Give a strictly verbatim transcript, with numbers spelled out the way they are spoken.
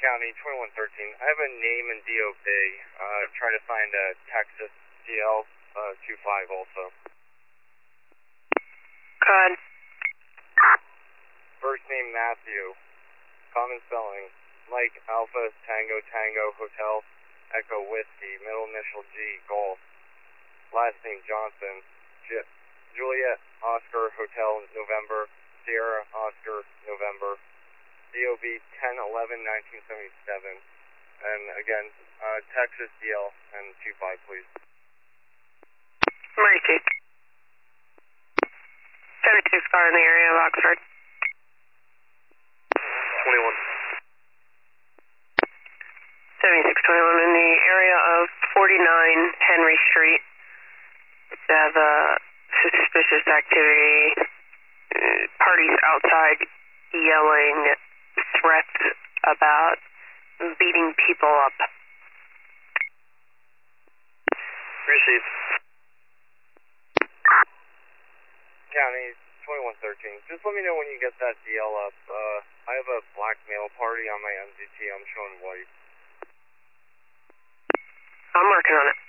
County, twenty-one thirteen. I have a name in D O B. Uh, try to find a Texas D L uh, two five also. Good. First name Matthew. Common spelling. Mike Alpha Tango Tango Hotel Echo Whiskey. Middle initial G Golf. Last name Johnson. J Juliet Oscar Hotel November. Sierra Oscar November. D O B ten eleven nineteen seventy-seven. And again, uh, Texas D L and two five, please. Emergency. seventy-six car in the area of Oxford. twenty-one. seventy-six twenty-one in the area of forty-nine Henry Street. They have uh, suspicious activity. Uh, parties outside yelling threats about beating people up. Received. County, twenty-one thirteen. Just let me know when you get that D L up. Uh, I have a black male party on my M Z T. I'm showing white. I'm working on it.